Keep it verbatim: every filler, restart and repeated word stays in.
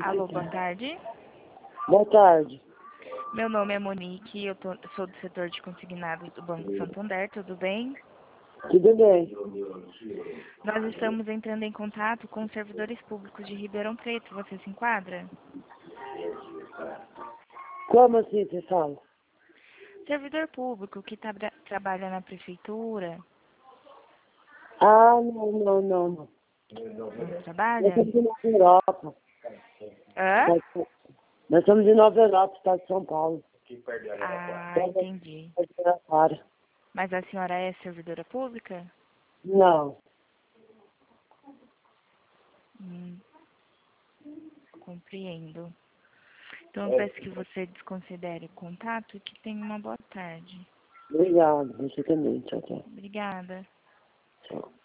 Alô, boa tarde. Boa tarde. Meu nome é Monique, eu tô, sou do setor de consignados do Banco Santander, tudo bem? Tudo bem? Nós estamos entrando em contato com os servidores públicos de Ribeirão Preto, você se enquadra? Como assim você fala? Servidor público que tra trabalha na prefeitura, Ah, não, não, não, não. não Nós trabalha? somos de Nova Europa. Hã? Nós, nós somos de Nova Europa, estado de São Paulo. Ah, entendi. Para. Mas a senhora é servidora pública? Não. Hum, compreendo. Então eu peço que você desconsidere o contato e que tenha uma boa tarde. Obrigado, você também. Tchau, tchau. Obrigada. Tchau.